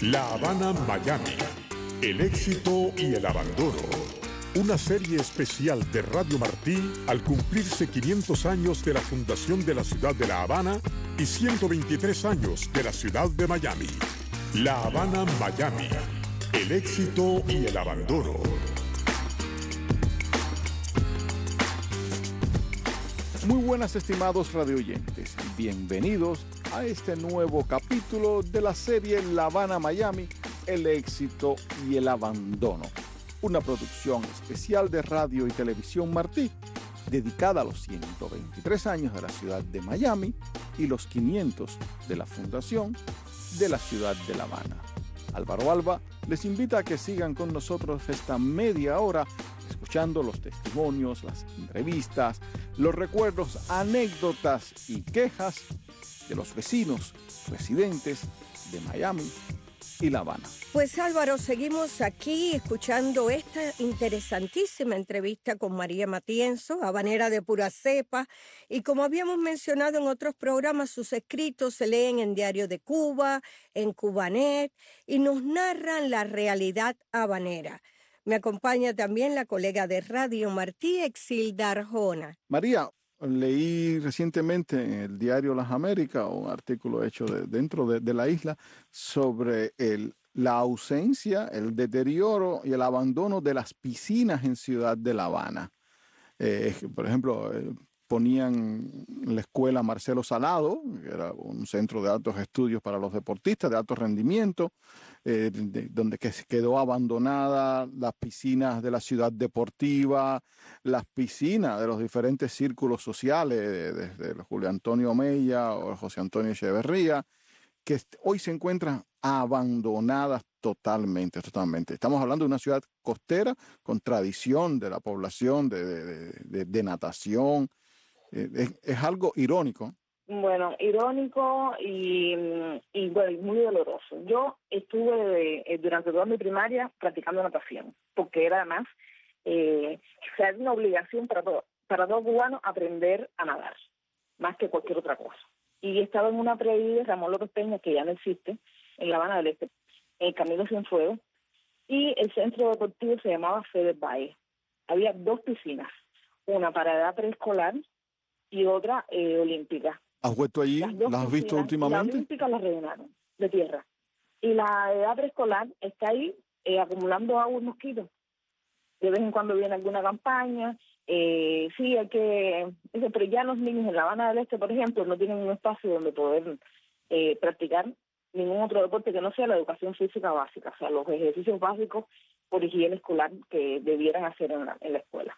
La Habana, Miami. El éxito y el abandono. Una serie especial de Radio Martí al cumplirse 500 años de la fundación de la ciudad de La Habana y 123 años de la ciudad de Miami. La Habana, Miami. El éxito y el abandono. Muy buenas, estimados radioyentes. Bienvenidos a este nuevo capítulo de la serie La Habana, Miami, el éxito y el abandono. Una producción especial de Radio y Televisión Martí, dedicada a los 123 años de la ciudad de Miami y los 500 de la fundación de la ciudad de La Habana. Álvaro Alba les invita a que sigan con nosotros esta media hora, escuchando los testimonios, las entrevistas, los recuerdos, anécdotas y quejas de los vecinos, residentes de Miami y La Habana. Pues Álvaro, seguimos aquí escuchando esta interesantísima entrevista con María Matienzo, habanera de pura cepa, y como habíamos mencionado en otros programas, sus escritos se leen en Diario de Cuba, en Cubanet, y nos narran la realidad habanera. Me acompaña también la colega de Radio Martí, Exilda Arjona. María, leí recientemente en el diario Las Américas un artículo hecho dentro de la isla sobre la ausencia, el deterioro y el abandono de las piscinas en Ciudad de La Habana. Por ejemplo, ponían la escuela Marcelo Salado, que era un centro de altos estudios para los deportistas, de alto rendimiento, donde quedó abandonada las piscinas de la ciudad deportiva, las piscinas de los diferentes círculos sociales, desde Julio Antonio Mella o José Antonio Echeverría, que hoy se encuentran abandonadas totalmente. Estamos hablando de una ciudad costera con tradición de la población de natación. Es algo irónico. Bueno, irónico y bueno, muy doloroso. Yo estuve durante toda mi primaria practicando natación, porque era además era una obligación para todo cubano aprender a nadar, más que cualquier otra cosa. Y estaba en una predia de Ramón López Peña, que ya no existe, en La Habana del Este, en el Camino Cienfuegos, y el centro deportivo se llamaba Fede Valle. Había dos piscinas, una para edad preescolar y otra olímpica. ¿Has vuelto allí? ¿Las has visto últimamente? La olímpica la rellenaron de tierra. Y la edad preescolar está ahí acumulando agua y mosquitos. De vez en cuando viene alguna campaña. Sí, hay que... Pero ya los niños en La Habana del Este, por ejemplo, no tienen un espacio donde poder practicar ningún otro deporte que no sea la educación física básica. O sea, los ejercicios básicos por higiene escolar que debieran hacer en la escuela.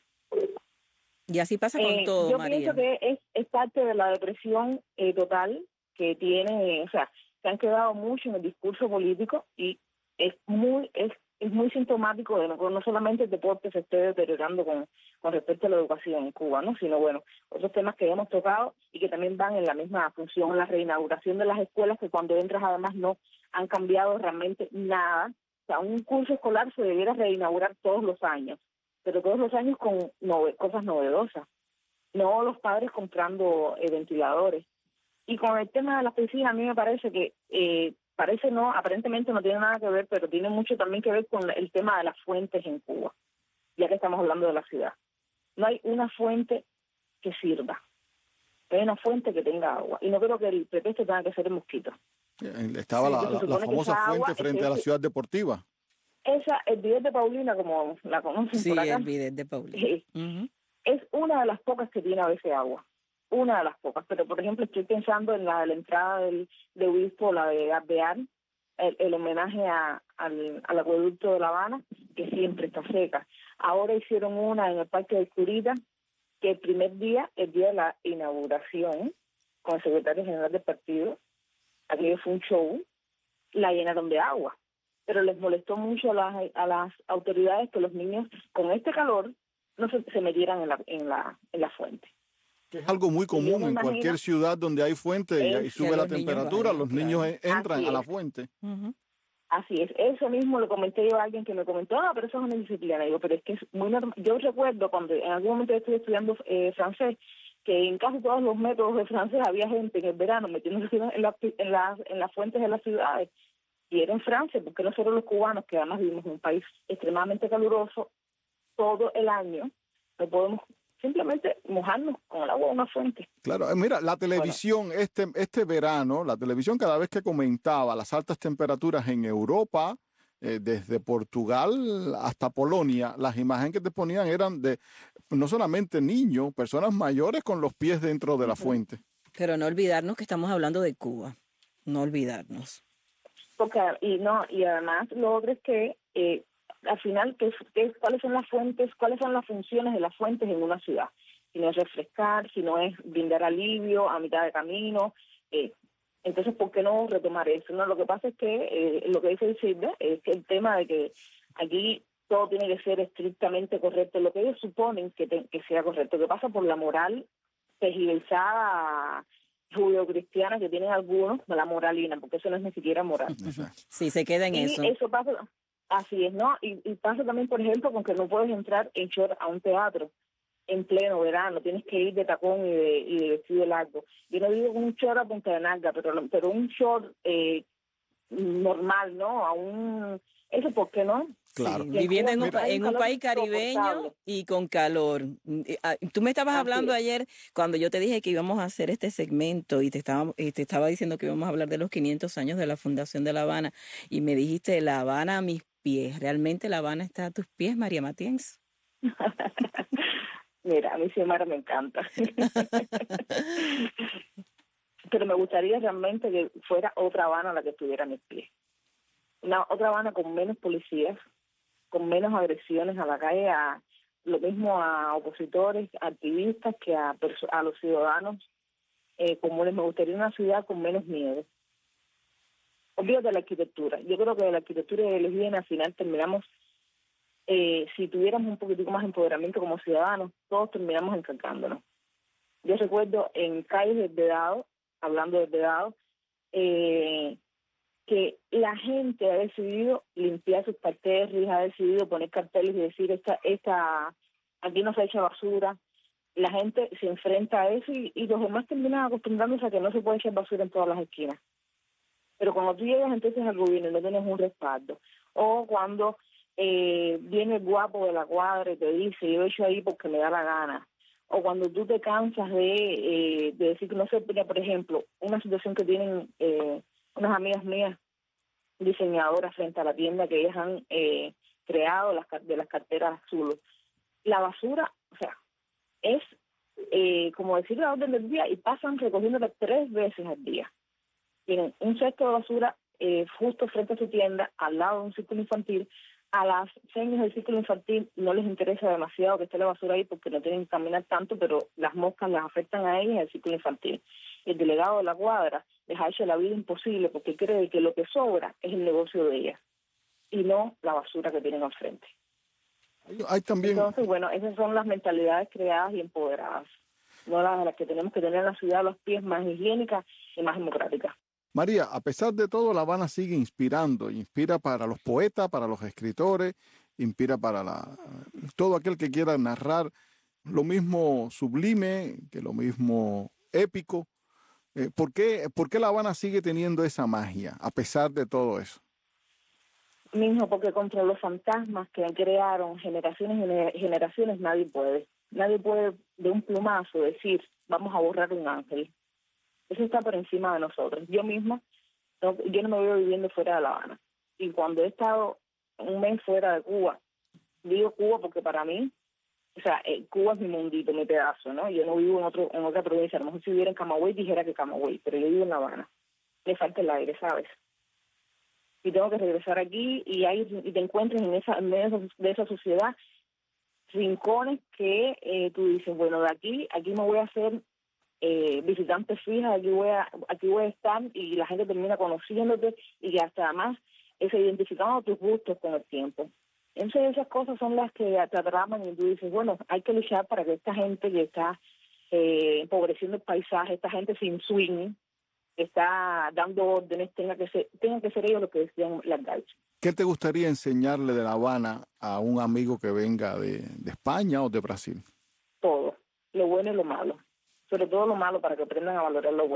Y así pasa con todo, yo María. Pienso que es parte de la depresión total que tiene, o sea, se han quedado mucho en el discurso político y es muy sintomático de no solamente el deporte se esté deteriorando con respecto a la educación en Cuba, ¿no? Sino, bueno, otros temas que hemos tocado y que también van en la misma función, la reinauguración de las escuelas, que cuando entras además no han cambiado realmente nada. O sea, un curso escolar se debiera reinaugurar todos los años, pero todos los años con cosas novedosas, no los padres comprando ventiladores. Y con el tema de las piscinas, a mí me parece que, aparentemente no tiene nada que ver, pero tiene mucho también que ver con el tema de las fuentes en Cuba, ya que estamos hablando de la ciudad. No hay una fuente que sirva, hay una fuente que tenga agua, y no creo que el pretexto tenga que ser el mosquito. Estaba la famosa fuente frente a la ciudad deportiva. El bidet de Paulina, como la conocen por acá. Sí, el bidet de Paulina. Es una de las pocas que tiene a veces agua. Una de las pocas. Pero, por ejemplo, estoy pensando en la entrada de Obispo, la de Arbear, el homenaje al acueducto de La Habana, que siempre está seca. Ahora hicieron una en el Parque del Curita, que el primer día, el día de la inauguración, con el secretario general del partido, aquello fue un show, la llenaron de agua. Pero les molestó mucho a las autoridades que los niños con este calor no se metieran en la fuente. Es algo muy común en cualquier ciudad donde hay fuente y sube la temperatura, los niños entran a la fuente. Así es, eso mismo lo comenté yo a alguien que me comentó, pero eso es una disciplina. Digo, pero es que es muy normal. Yo recuerdo cuando en algún momento estuve estudiando francés, que en casi todos los métodos de francés había gente en el verano metiéndose en las fuentes de las ciudades. quiero en Francia, porque nosotros los cubanos, que además vivimos en un país extremadamente caluroso, todo el año no podemos simplemente mojarnos con el agua de una fuente. Claro, mira, la televisión este verano, la televisión cada vez que comentaba las altas temperaturas en Europa, desde Portugal hasta Polonia, las imágenes que te ponían eran de no solamente niños, personas mayores con los pies dentro de la fuente. Pero no olvidarnos que estamos hablando de Cuba, no olvidarnos. Porque, y además lo otro es que al final, ¿cuáles son las fuentes, cuáles son las funciones de las fuentes en una ciudad? Si no es refrescar, si no es brindar alivio a mitad de camino, entonces, ¿por qué no retomar eso? No, lo que pasa es que lo que dice Silvia es que el tema de que aquí todo tiene que ser estrictamente correcto, lo que ellos suponen que sea correcto, que pasa por la moral tergiversada judeocristiana que tienen algunos, la moralina, porque eso no es ni siquiera moral. Sí, se queda en eso. Y eso pasa, así es, ¿no? Y pasa también, por ejemplo, con que no puedes entrar en short a un teatro en pleno verano, tienes que ir de tacón y de vestido largo. Yo no digo un short a punta de nalga, pero un short normal, ¿no? Eso, ¿por qué no? Claro. Sí, viviendo en un país caribeño y con calor. Tú me estabas hablando ayer cuando yo te dije que íbamos a hacer este segmento y te estaba diciendo que íbamos a hablar de los 500 años de la fundación de La Habana y me dijiste La Habana a mis pies. ¿Realmente La Habana está a tus pies, María Matienzo? Mira, a mí Xiomara me encanta. Pero me gustaría realmente que fuera otra Habana la que estuviera a mis pies. Otra Habana con menos policías, con menos agresiones a la calle, lo mismo a opositores, activistas, que a los ciudadanos comunes. Me gustaría una ciudad con menos miedo. Olvídate de la arquitectura. Yo creo que de la arquitectura y de la higiene al final terminamos, si tuviéramos un poquitico más de empoderamiento como ciudadanos, todos terminamos encargándonos. Yo recuerdo en calles del Vedado, hablando del Vedado, que la gente ha decidido limpiar sus parterres, ha decidido poner carteles y decir aquí no se echa basura. La gente se enfrenta a eso y los demás terminan acostumbrándose a que no se puede echar basura en todas las esquinas. Pero cuando tú llegas entonces al gobierno y no tienes un respaldo, o cuando viene el guapo de la cuadra y te dice yo echo ahí porque me da la gana, o cuando tú te cansas de decir que no se opina, por ejemplo, una situación que tienen unas amigas mías diseñadoras frente a la tienda que ellas han creado de las carteras azules. La basura, o sea, es como decir la orden del día y pasan recogiéndola 3 veces al día. Tienen un cesto de basura justo frente a su tienda, al lado de un círculo infantil. A las señas del círculo infantil no les interesa demasiado que esté la basura ahí porque no tienen que caminar tanto, pero las moscas las afectan a ellas en el círculo infantil. El delegado de la cuadra les ha hecho la vida imposible porque cree que lo que sobra es el negocio de ellas y no la basura que tienen al frente. Hay también... Entonces, bueno, esas son las mentalidades creadas y empoderadas, no las que tenemos que tener en la ciudad, los pies más higiénicas y más democráticas. María, a pesar de todo, La Habana sigue inspirando, inspira para los poetas, para los escritores, inspira para todo aquel que quiera narrar lo mismo sublime, que lo mismo épico. ¿Por qué La Habana sigue teniendo esa magia, a pesar de todo eso? Mismo porque contra los fantasmas que crearon generaciones y generaciones nadie puede. Nadie puede de un plumazo decir, vamos a borrar un ángel. Eso está por encima de nosotros. Yo misma, yo no me veo viviendo fuera de La Habana. Y cuando he estado un mes fuera de Cuba, digo Cuba porque para mí, o sea, Cuba es mi mundito, mi pedazo, ¿no? Yo no vivo en otra provincia. A lo mejor si viviera en Camagüey dijera que Camagüey, pero yo vivo en La Habana. Me falta el aire, ¿sabes? Y tengo que regresar aquí y te encuentres en medio de esa sociedad, rincones que tú dices, bueno, de aquí me voy a hacer visitante fija, aquí voy a estar y la gente termina conociéndote y hasta además identificando tus gustos con el tiempo. Entonces esas cosas son las que te atrapan y tú dices, bueno, hay que luchar para que esta gente que está empobreciendo el paisaje, esta gente sin swing, que está dando órdenes, tengan que ser ellos los que decían las gaitas. ¿Qué te gustaría enseñarle de La Habana a un amigo que venga de España o de Brasil? Todo, lo bueno y lo malo. Sobre todo lo malo para que aprendan a valorar lo bueno.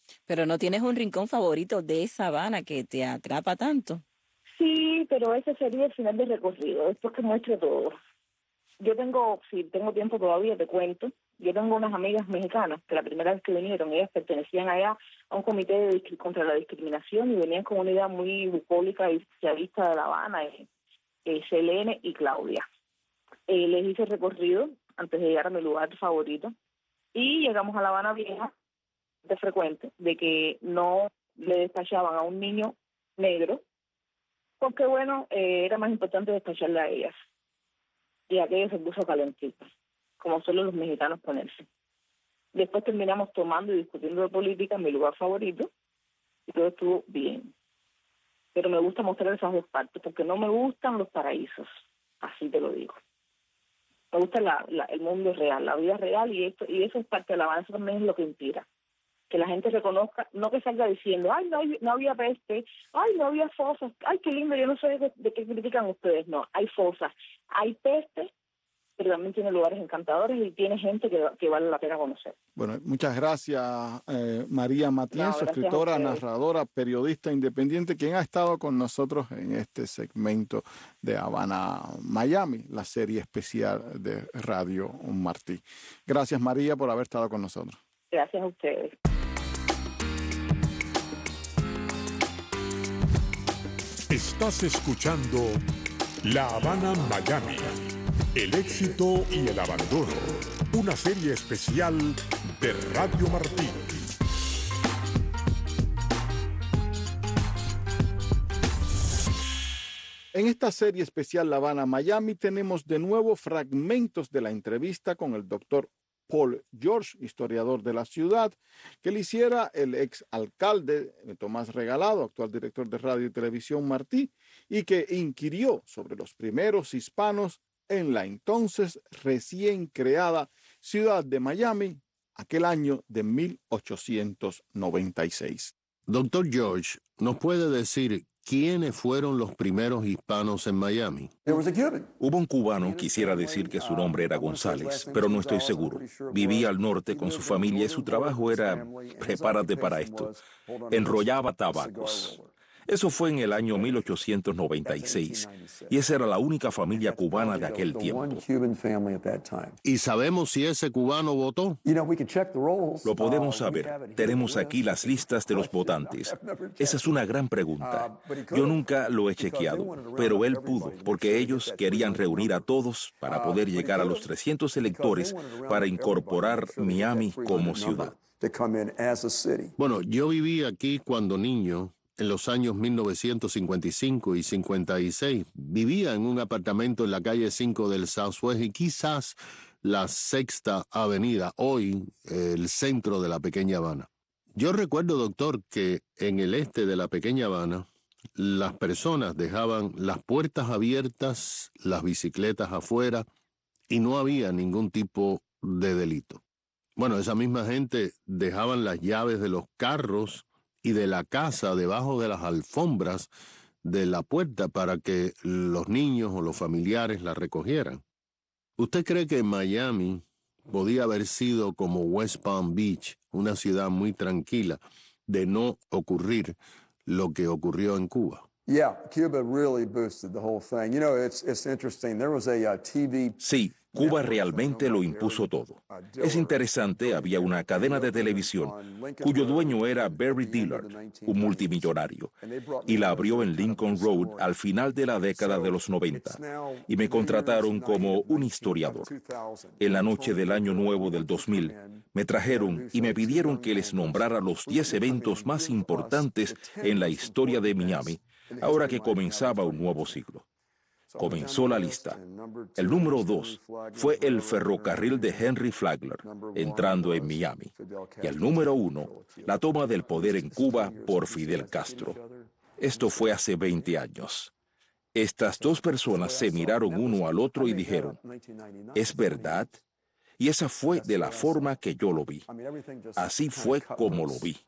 Pero ¿no tienes un rincón favorito de esa Habana que te atrapa tanto? Sí, pero ese sería el final del recorrido, después que muestre todo. Yo tengo, si tengo tiempo todavía, te cuento. Yo tengo unas amigas mexicanas que la primera vez que vinieron, ellas pertenecían allá a un comité contra la discriminación y venían con una idea muy bucólica y socialista de La Habana, Selene y Claudia. Les hice el recorrido antes de llegar a mi lugar favorito y llegamos a La Habana Vieja, de frecuente, de que no le despachaban a un niño negro, porque bueno, era más importante despacharle a ellas. Y aquello se puso calentito, como suelen los mexicanos ponerse. Después terminamos tomando y discutiendo de política en mi lugar favorito, y todo estuvo bien. Pero me gusta mostrar esas dos partes, porque no me gustan los paraísos, así te lo digo. Me gusta el mundo real, la vida real, y eso es parte de La Habana, eso también es lo que inspira. Que la gente reconozca, no que salga diciendo, ay, no había peste, ay, no había fosas, ay, qué lindo, yo no sé de qué critican ustedes. No, hay fosas, hay peste, pero también tiene lugares encantadores y tiene gente que vale la pena conocer. Bueno, muchas gracias, María Matienzo, escritora, narradora, periodista independiente, quien ha estado con nosotros en este segmento de Habana, Miami, la serie especial de Radio Martí. Gracias, María, por haber estado con nosotros. Gracias a ustedes. Estás escuchando La Habana, Miami. El éxito y el abandono. Una serie especial de Radio Martí. En esta serie especial La Habana, Miami, tenemos de nuevo fragmentos de la entrevista con el doctor Paul George, historiador de la ciudad, que le hiciera el ex alcalde Tomás Regalado, actual director de Radio y Televisión Martí, y que inquirió sobre los primeros hispanos en la entonces recién creada ciudad de Miami, aquel año de 1896. Doctor George, ¿nos puede decir quiénes fueron los primeros hispanos en Miami? Hubo un cubano, quisiera decir que su nombre era González, pero no estoy seguro. Vivía al norte con su familia y su trabajo era, prepárate para esto, enrollaba tabacos. Eso fue en el año 1896, y esa era la única familia cubana de aquel tiempo. ¿Y sabemos si ese cubano votó? Lo podemos saber. Tenemos aquí las listas de los votantes. Esa es una gran pregunta. Yo nunca lo he chequeado, pero él pudo, porque ellos querían reunir a todos para poder llegar a los 300 electores para incorporar Miami como ciudad. Bueno, yo viví aquí cuando niño. En los años 1955 y 56, vivía en un apartamento en la calle 5 del Southwest y quizás la Sexta Avenida, hoy el centro de la Pequeña Habana. Yo recuerdo, doctor, que en el este de la Pequeña Habana, las personas dejaban las puertas abiertas, las bicicletas afuera, y no había ningún tipo de delito. Bueno, esa misma gente dejaban las llaves de los carros y de la casa debajo de las alfombras de la puerta para que los niños o los familiares la recogieran. ¿Usted cree que Miami podía haber sido como West Palm Beach, una ciudad muy tranquila, de no ocurrir lo que ocurrió en Cuba? Sí, Cuba realmente lo impuso todo. Es interesante, había una cadena de televisión cuyo dueño era Barry Dillard, un multimillonario, y la abrió en Lincoln Road al final de la década de los 90, y me contrataron como un historiador. En la noche del Año Nuevo del 2000, me trajeron y me pidieron que les nombrara los 10 eventos más importantes en la historia de Miami, ahora que comenzaba un nuevo siglo. Comenzó la lista. El número 2 fue el ferrocarril de Henry Flagler, entrando en Miami. Y el número 1, la toma del poder en Cuba por Fidel Castro. Esto fue hace 20 años. Estas dos personas se miraron uno al otro y dijeron, ¿es verdad? Y esa fue de la forma que yo lo vi. Así fue como lo vi.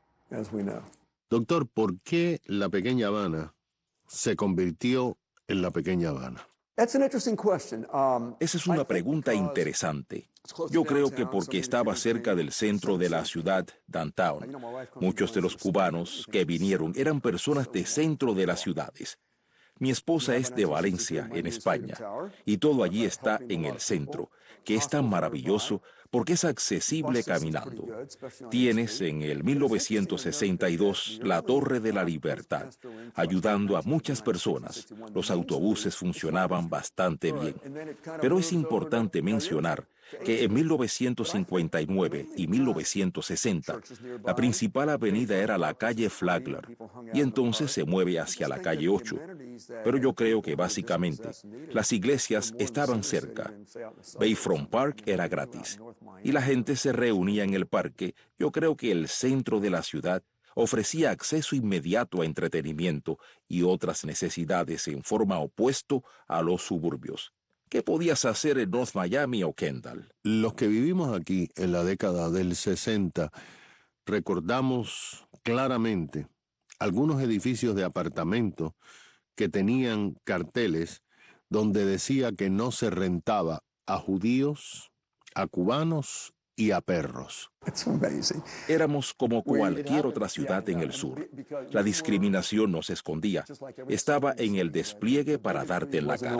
Doctor, ¿por qué la Pequeña Habana se convirtió en la Pequeña Habana? Esa es una pregunta interesante. Yo creo que porque estaba cerca del centro de la ciudad, downtown. Muchos de los cubanos que vinieron eran personas de centro de las ciudades. Mi esposa es de Valencia, en España, y todo allí está en el centro, que es tan maravilloso porque es accesible caminando. Tienes en el 1962 la Torre de la Libertad, ayudando a muchas personas. Los autobuses funcionaban bastante bien. Pero es importante mencionar que en 1959 y 1960 la principal avenida era la calle Flagler y entonces se mueve hacia la calle 8. Pero yo creo que básicamente las iglesias estaban cerca. Bayfront Park era gratis y la gente se reunía en el parque. Yo creo que el centro de la ciudad ofrecía acceso inmediato a entretenimiento y otras necesidades en forma opuesta a los suburbios. ¿Qué podías hacer en North Miami o Kendall? Los que vivimos aquí en la década del 60 recordamos claramente algunos edificios de apartamentos que tenían carteles donde decía que no se rentaba a judíos, a cubanos y a perros. Éramos como cualquier otra ciudad en el sur. La discriminación no se escondía. Estaba en el despliegue para darte en la cara.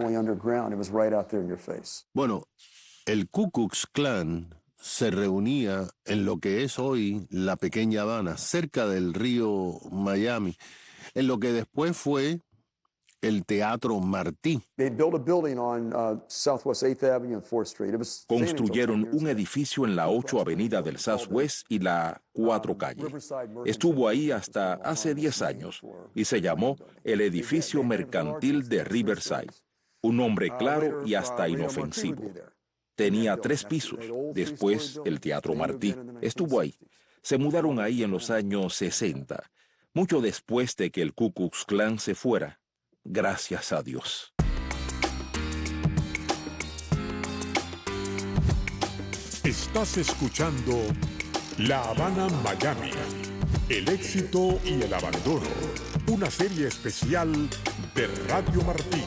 Bueno, el Ku Klux Klan se reunía en lo que es hoy la pequeña Habana, cerca del río Miami, en lo que después fue el Teatro Martí. Construyeron un edificio en la 8 Avenida del Southwest y la 4 Calle. Estuvo ahí hasta hace 10 años y se llamó el Edificio Mercantil de Riverside. Un nombre claro y hasta inofensivo. Tenía 3 pisos. Después el Teatro Martí estuvo ahí. Se mudaron ahí en los años 60, mucho después de que el Ku Klux Klan se fuera. Gracias a Dios. Estás escuchando La Habana, Miami. El éxito y el abandono. Una serie especial de Radio Martí.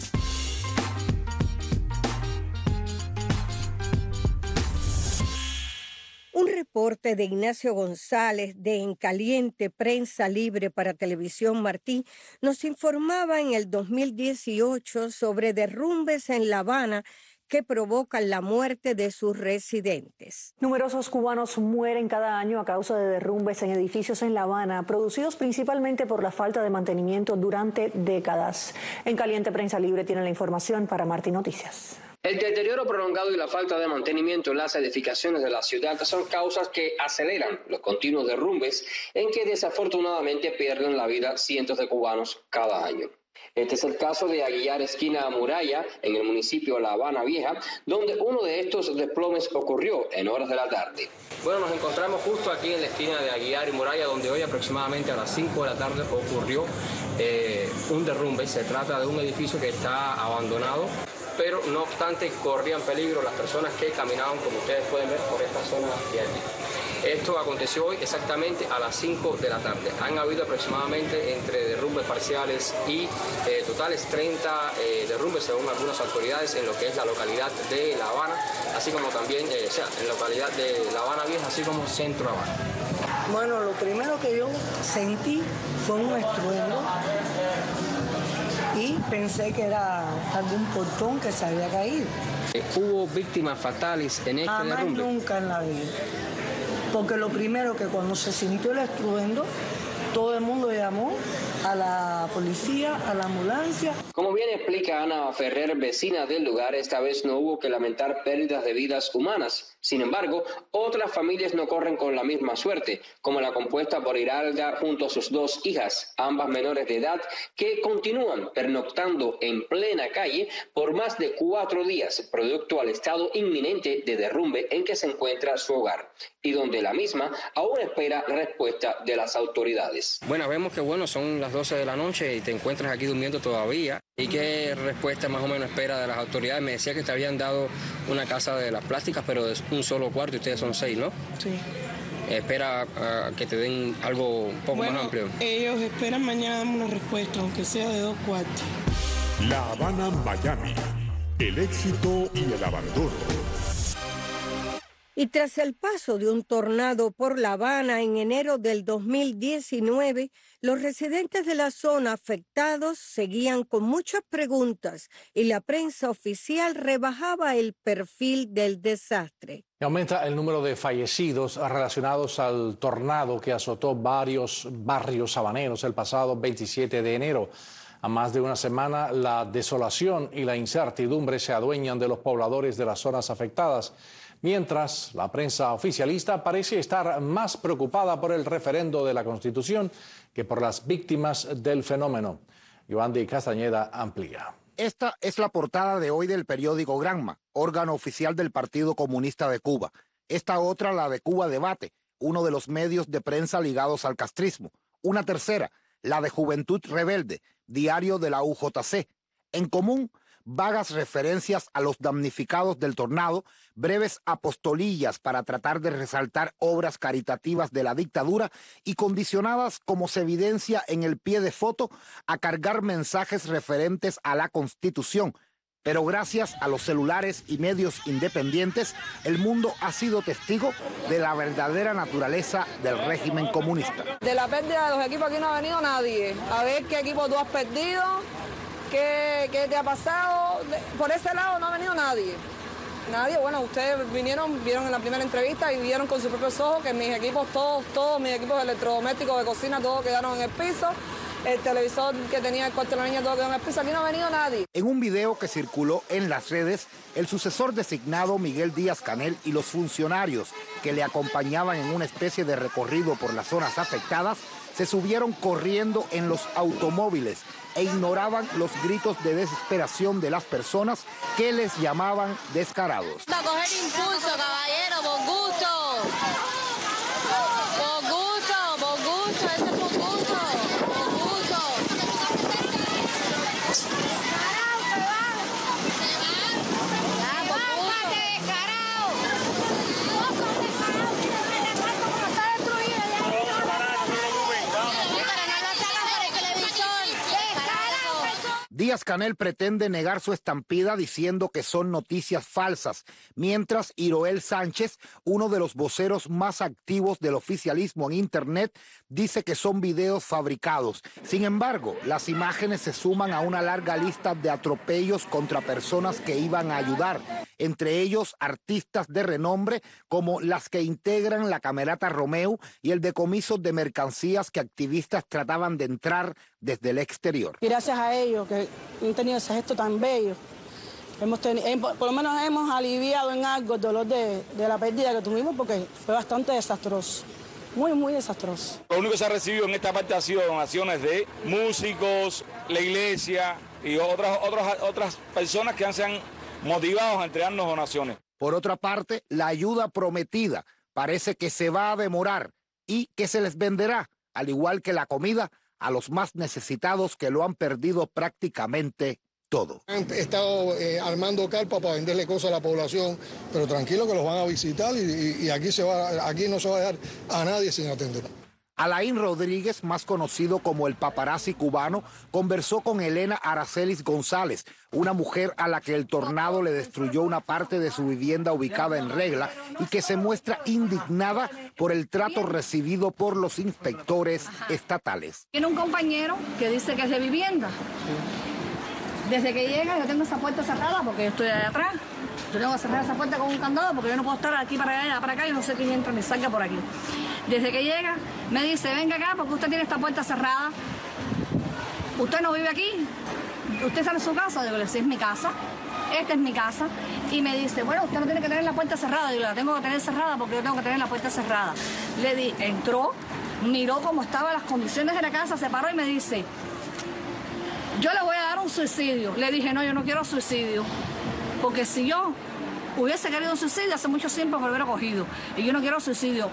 Un reporte de Ignacio González de En Caliente, Prensa Libre para Televisión Martí, nos informaba en el 2018 sobre derrumbes en La Habana que provocan la muerte de sus residentes. Numerosos cubanos mueren cada año a causa de derrumbes en edificios en La Habana, producidos principalmente por la falta de mantenimiento durante décadas. En Caliente, Prensa Libre tiene la información para Martí Noticias. El deterioro prolongado y la falta de mantenimiento en las edificaciones de la ciudad son causas que aceleran los continuos derrumbes en que desafortunadamente pierden la vida cientos de cubanos cada año. Este es el caso de Aguiar esquina Muralla, en el municipio de La Habana Vieja, donde uno de estos desplomes ocurrió en horas de la tarde. Bueno, nos encontramos justo aquí en la esquina de Aguiar y Muralla, donde hoy aproximadamente a las 5 de la tarde ocurrió un derrumbe. Se trata de un edificio que está abandonado, pero no obstante corrían peligro las personas que caminaban, como ustedes pueden ver, por esta zona de aquí. Esto aconteció hoy exactamente a las 5 de la tarde. Han habido aproximadamente entre derrumbes parciales y totales 30 derrumbes según algunas autoridades en lo que es la localidad de La Habana, así como también en la localidad de La Habana Vieja, así como Centro Habana. Bueno, lo primero que yo sentí fue un estruendo y pensé que era algún portón que se había caído. ¿Hubo víctimas fatales en este derrumbe? Jamás, nunca en la vida. Porque lo primero que cuando se sintió el estruendo, todo el mundo llamó a la policía, a la ambulancia. Como bien explica Ana Ferrer, vecina del lugar, esta vez no hubo que lamentar pérdidas de vidas humanas. Sin embargo, otras familias no corren con la misma suerte, como la compuesta por Iralda junto a sus 2 hijas, ambas menores de edad, que continúan pernoctando en plena calle por más de 4 días, producto al estado inminente de derrumbe en que se encuentra su hogar, y donde la misma aún espera respuesta de las autoridades. Bueno, vemos que son las 12 de la noche y te encuentras aquí durmiendo todavía. ¿Y qué respuesta más o menos espera de las autoridades? Me decía que te habían dado una casa de las plásticas, pero de un solo cuarto y ustedes son 6, ¿no? Sí. Espera que te den algo un poco más amplio. Ellos esperan mañana darme una respuesta, aunque sea de 2 cuartos. La Habana, Miami. El éxito y el abandono. Y tras el paso de un tornado por La Habana en enero del 2019, los residentes de la zona afectados seguían con muchas preguntas y la prensa oficial rebajaba el perfil del desastre. Aumenta el número de fallecidos relacionados al tornado que azotó varios barrios habaneros el pasado 27 de enero. A más de una semana, la desolación y la incertidumbre se adueñan de los pobladores de las zonas afectadas, mientras la prensa oficialista parece estar más preocupada por el referendo de la Constitución que por las víctimas del fenómeno. Yoandi Castañeda amplía. Esta es la portada de hoy del periódico Granma, órgano oficial del Partido Comunista de Cuba. Esta otra, la de Cuba Debate, uno de los medios de prensa ligados al castrismo. Una tercera, la de Juventud Rebelde, diario de la UJC. En común, vagas referencias a los damnificados del tornado, breves apostolillas para tratar de resaltar obras caritativas de la dictadura y condicionadas, como se evidencia en el pie de foto, a cargar mensajes referentes a la Constitución. Pero gracias a los celulares y medios independientes, el mundo ha sido testigo de la verdadera naturaleza del régimen comunista. De la pérdida de los equipos aquí no ha venido nadie. A ver qué equipo tú has perdido, qué te ha pasado. Por ese lado no ha venido nadie. Nadie, bueno, ustedes vieron en la primera entrevista y vieron con sus propios ojos que mis equipos, todos mis equipos electrodomésticos de cocina, todos quedaron en el piso. El televisor que tenía el cuarto de la niña, todo quedó en el piso. Aquí no ha venido nadie. En un video que circuló en las redes, el sucesor designado Miguel Díaz-Canel y los funcionarios que le acompañaban en una especie de recorrido por las zonas afectadas se subieron corriendo en los automóviles e ignoraban los gritos de desesperación de las personas que les llamaban descarados. A coger impulso, caballero, por gusto. Por gusto, eso es por gusto. Díaz-Canel pretende negar su estampida diciendo que son noticias falsas, mientras Iroel Sánchez, uno de los voceros más activos del oficialismo en Internet, dice que son videos fabricados. Sin embargo, las imágenes se suman a una larga lista de atropellos contra personas que iban a ayudar, entre ellos artistas de renombre como las que integran la Camerata Romeu y el decomiso de mercancías que activistas trataban de entrar desde el exterior. Y gracias a ellos que han tenido ese gesto tan bello, por lo menos hemos aliviado en algo el dolor de la pérdida que tuvimos, porque fue bastante desastroso, muy desastroso. Lo único que se ha recibido en esta parte ha sido donaciones de músicos, la iglesia y otras personas que se han motivado a entregarnos donaciones. Por otra parte, la ayuda prometida parece que se va a demorar y que se les venderá, al igual que la comida, a los más necesitados que lo han perdido prácticamente todo. Han estado armando carpa para venderle cosas a la población, pero tranquilo que los van a visitar y aquí no se va a dejar a nadie sin atender. Alain Rodríguez, más conocido como el paparazzi cubano, conversó con Elena Aracelis González, una mujer a la que el tornado le destruyó una parte de su vivienda ubicada en Regla y que se muestra indignada por el trato recibido por los inspectores estatales. Tiene un compañero que dice que es de vivienda. Desde que llega yo tengo esa puerta cerrada porque yo estoy allá atrás. Yo tengo que cerrar esa puerta con un candado porque yo no puedo estar aquí para allá, para acá y no sé quién entra ni salga por aquí. Desde que llega me dice, venga acá porque usted tiene esta puerta cerrada. ¿Usted no vive aquí? ¿Usted está en su casa? Digo, sí, es mi casa. Esta es mi casa. Y me dice, bueno, usted no tiene que tener la puerta cerrada. Digo, la tengo que tener cerrada porque yo tengo que tener la puerta cerrada. Entró, miró cómo estaban las condiciones de la casa, se paró y me dice, yo le voy a dar un suicidio. Le dije, no, yo no quiero suicidio. Porque si yo hubiese querido un suicidio, hace mucho tiempo me lo hubiera cogido. Y yo no quiero suicidio.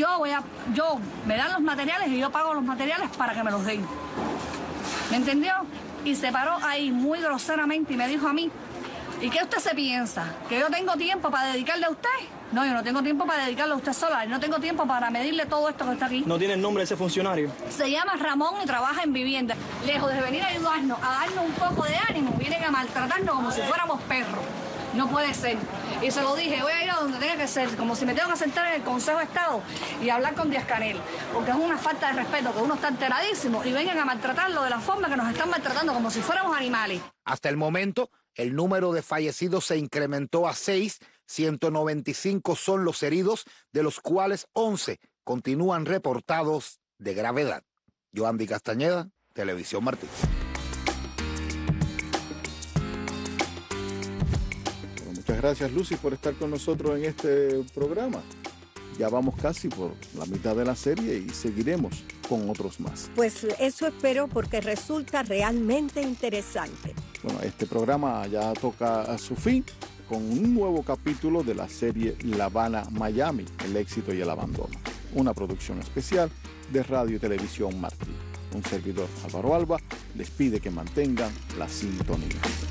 Me dan los materiales y yo pago los materiales para que me los den. ¿Me entendió? Y se paró ahí muy groseramente y me dijo a mí, ¿Y qué usted se piensa? ¿Que yo tengo tiempo para dedicarle a usted? No, yo no tengo tiempo para dedicarle a usted sola. No tengo tiempo para medirle todo esto que está aquí. ¿No tiene el nombre de ese funcionario? Se llama Ramón y trabaja en vivienda. Lejos de venir a ayudarnos, a darnos un poco de ánimo, vienen a maltratarnos como si fuéramos perros. No puede ser. Y se lo dije, voy a ir a donde tenga que ser, como si me tengo que sentar en el Consejo de Estado y hablar con Díaz-Canel, porque es una falta de respeto, que uno está enteradísimo y vengan a maltratarlo de la forma que nos están maltratando, como si fuéramos animales. Hasta el momento, el número de fallecidos se incrementó a 6, 195 son los heridos, de los cuales 11 continúan reportados de gravedad. Yoandi Castañeda, Televisión Martí. Muchas gracias, Lucy, por estar con nosotros en este programa. Ya vamos casi por la mitad de la serie y seguiremos con otros más. Pues eso espero, porque resulta realmente interesante. Bueno, este programa ya toca a su fin con un nuevo capítulo de la serie La Habana, Miami, el éxito y el abandono. Una producción especial de Radio y Televisión Martí. Un servidor, Álvaro Alba, les pide que mantengan la sintonía.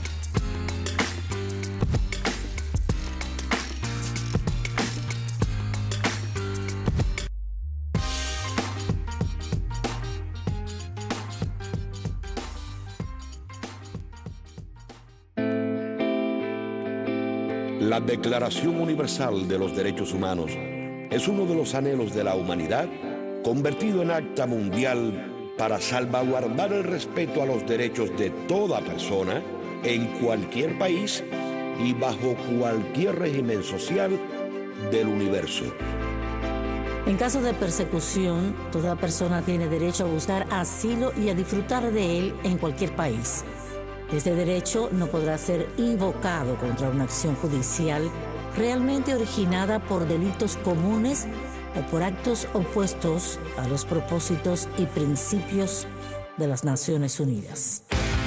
La Declaración Universal de los Derechos Humanos es uno de los anhelos de la humanidad, convertido en acta mundial para salvaguardar el respeto a los derechos de toda persona en cualquier país y bajo cualquier régimen social del universo. En caso de persecución, toda persona tiene derecho a buscar asilo y a disfrutar de él en cualquier país. Este derecho no podrá ser invocado contra una acción judicial realmente originada por delitos comunes o por actos opuestos a los propósitos y principios de las Naciones Unidas.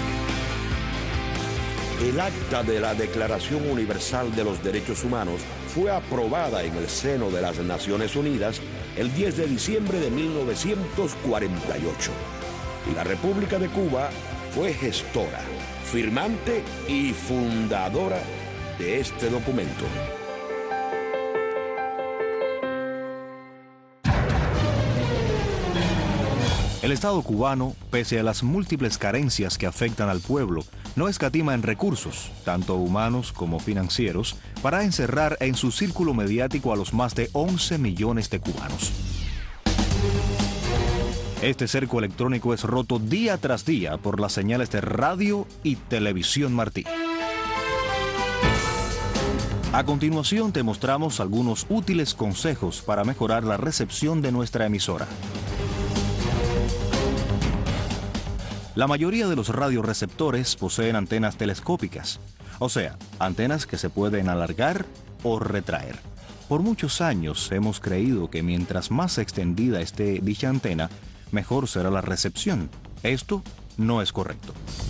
El acta de la Declaración Universal de los Derechos Humanos fue aprobada en el seno de las Naciones Unidas el 10 de diciembre de 1948. Y la República de Cuba fue gestora, firmante y fundadora de este documento. El Estado cubano, pese a las múltiples carencias que afectan al pueblo, no escatima en recursos, tanto humanos como financieros, para encerrar en su círculo mediático a los más de 11 millones de cubanos. Este cerco electrónico es roto día tras día por las señales de Radio y Televisión Martí. A continuación te mostramos algunos útiles consejos para mejorar la recepción de nuestra emisora. La mayoría de los radioreceptores poseen antenas telescópicas, o sea, antenas que se pueden alargar o retraer. Por muchos años hemos creído que mientras más extendida esté dicha antena, mejor será la recepción. Esto no es correcto.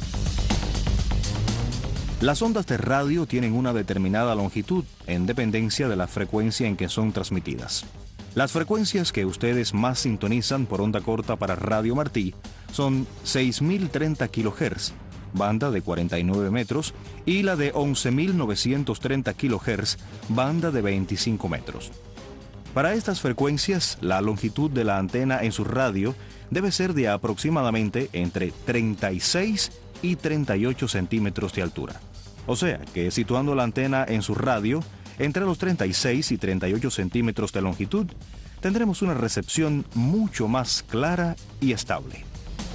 Las ondas de radio tienen una determinada longitud en dependencia de la frecuencia en que son transmitidas. Las frecuencias que ustedes más sintonizan por onda corta para Radio Martí son 6.030 kHz, banda de 49 metros, y la de 11.930 kHz, banda de 25 metros. Para estas frecuencias, la longitud de la antena en su radio debe ser de aproximadamente entre 36 y 38 centímetros de altura. O sea, que situando la antena en su radio, entre los 36 y 38 centímetros de longitud, tendremos una recepción mucho más clara y estable.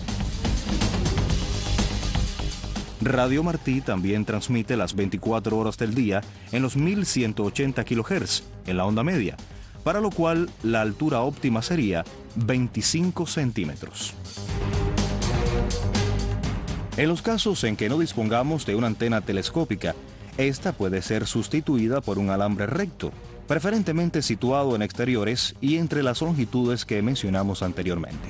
Radio Martí también transmite las 24 horas del día en los 1180 kHz, en la onda media, para lo cual la altura óptima sería 25 centímetros. En los casos en que no dispongamos de una antena telescópica, esta puede ser sustituida por un alambre recto, preferentemente situado en exteriores y entre las longitudes que mencionamos anteriormente.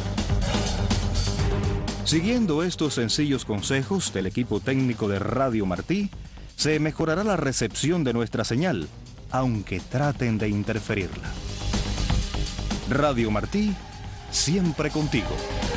Siguiendo estos sencillos consejos del equipo técnico de Radio Martí, se mejorará la recepción de nuestra señal, aunque traten de interferirla. Radio Martí, siempre contigo.